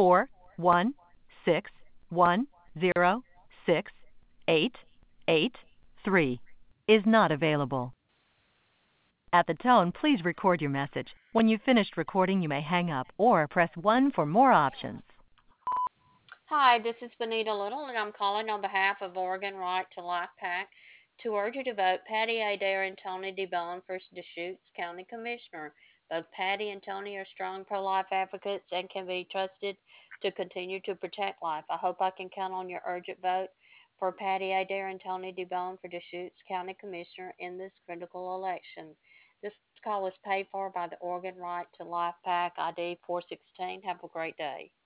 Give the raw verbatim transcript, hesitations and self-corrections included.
four one six one zero six eight eight three is not available. At the tone, please record your message. When you've finished recording, you may hang up or press one for more options. Hi, this is Benita Little, and I'm calling on behalf of Oregon Right to Life PAC to urge you to vote Patty Adair and Tony DeBone for Deschutes County Commissioner. Both Patty and Tony are strong pro-life advocates and can be trusted to continue to protect life. I hope I can count on your urgent vote for Patty Adair and Tony DeBone for Deschutes County Commissioner in this critical election. This call was paid for by the Oregon Right to Life PAC I D four sixteen. Have a great day.